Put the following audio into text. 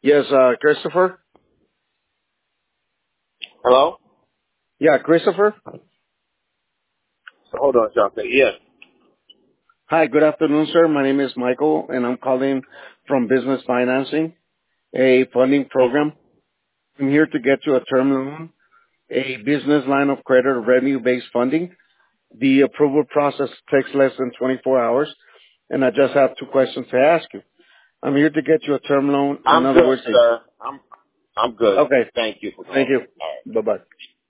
Yes, Christopher? Hello? Yeah, Christopher? Hold on, Jonathan. Yes. Hi, good afternoon, sir. My name is Michael, and I'm calling from Business Financing, a funding Mm-hmm. program. I'm here to get you a term loan, a business line of credit or revenue-based funding. The approval process takes less than 24 hours, and I just have two questions to ask you. I'm here to get you a term loan. In I'm other good, words, sir. I'm good. okay, Thank you for thank calling. you. All right. Bye-bye.